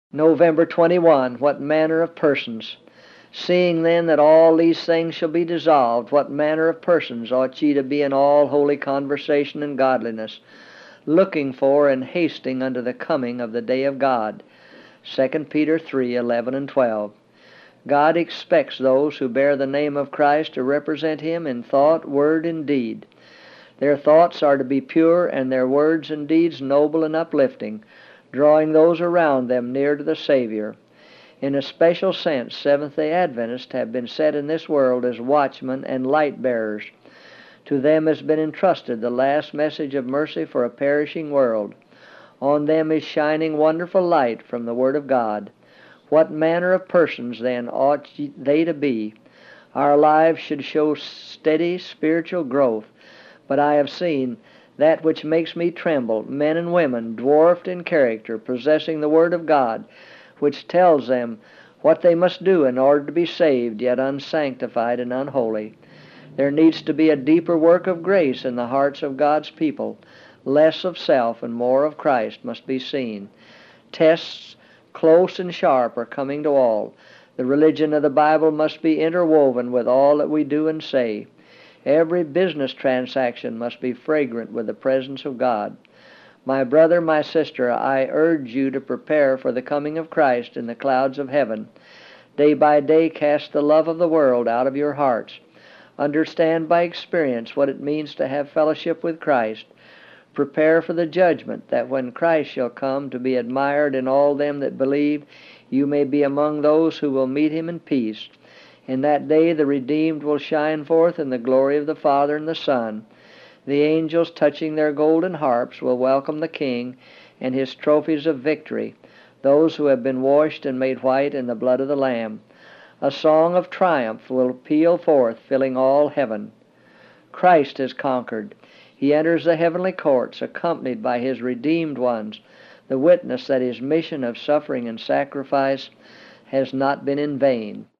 November 21. What manner of persons? Seeing then that all these things shall be dissolved, what manner of persons ought ye to be in all holy conversation and godliness, looking for and hasting unto the coming of the day of God? 2 Peter 3:11 and 12. God expects those who bear the name of Christ to represent Him in thought, word, and deed. Their thoughts are to be pure, and their words and deeds noble and uplifting, drawing those around them near to the Savior. In a special sense, Seventh-day Adventists have been set in this world as watchmen and light-bearers. To them has been entrusted the last message of mercy for a perishing world. On them is shining wonderful light from the Word of God. What manner of persons, then, ought they to be? Our lives should show steady spiritual growth, but I have seen that which makes me tremble, men and women, dwarfed in character, possessing the Word of God, which tells them what they must do in order to be saved, yet unsanctified and unholy. There needs to be a deeper work of grace in the hearts of God's people. Less of self and more of Christ must be seen. Tests close and sharp are coming to all. The religion of the Bible must be interwoven with all that we do and say. Every business transaction must be fragrant with the presence of God. My brother, my sister, I urge you to prepare for the coming of Christ in the clouds of heaven. Day by day cast the love of the world out of your hearts. Understand by experience what it means to have fellowship with Christ. Prepare for the judgment, that when Christ shall come to be admired in all them that believe, you may be among those who will meet Him in peace. In that day the redeemed will shine forth in the glory of the Father and the Son. The angels, touching their golden harps, will welcome the King and His trophies of victory, those who have been washed and made white in the blood of the Lamb. A song of triumph will peal forth, filling all heaven. Christ has conquered. He enters the heavenly courts, accompanied by His redeemed ones, the witness that His mission of suffering and sacrifice has not been in vain.